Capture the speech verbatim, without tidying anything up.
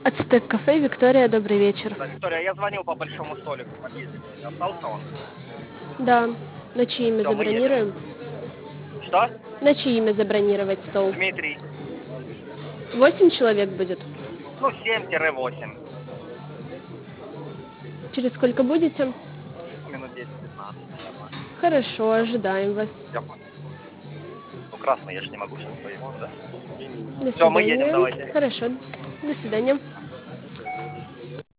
Ацтек кафе, Виктория, добрый вечер. Да, Виктория, я звонил по большому столику, подъедете. Остался он? Да, на чье имя Все, мы едем. забронируем? Что? На чье имя забронировать стол? Дмитрий. Восемь человек будет? Ну, семь-восемь. Через сколько будете? Ну, минут десять-пятнадцать. Хорошо, ожидаем вас. Я понял. Ну, красный, я же не могу сейчас поехать, да? До Все, мы едем, свидания. давайте. Хорошо, до свидания.